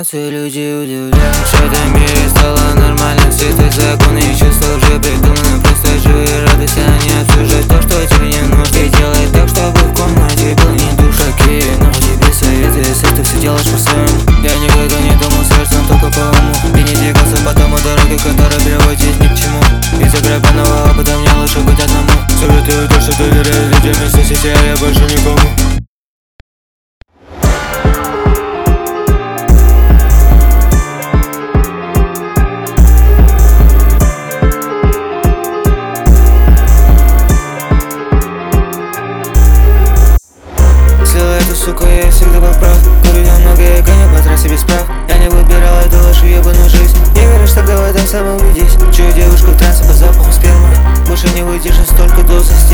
эмоции люди удивляют. В этом мире стало нормально, все твои законы и чувства уже придуманы. Просто живи и радуйся, а не обсуждай то, что тебе не нужно. И делай так, чтобы в комнате был не душ. Какие нахуй тебе советы, если ты все делаешь по-своему? Я никогда не думал сердцем, только по уму. И не двигался по тому дороге, которая приводит ни к чему. Из-за гребаного опыта мне лучше быть одному. Советую то, что доверяю людям из соцсетей, а я больше никому. Сука, я всегда был прав. Курю немного, я гоню по трассе без прав. Я не выбирал эту вашу ебаную жизнь. Не веришь, тогда в этом самом убедись. Чую девушку в трансе по запаху спермы. Больше не выдержишь столько дозы.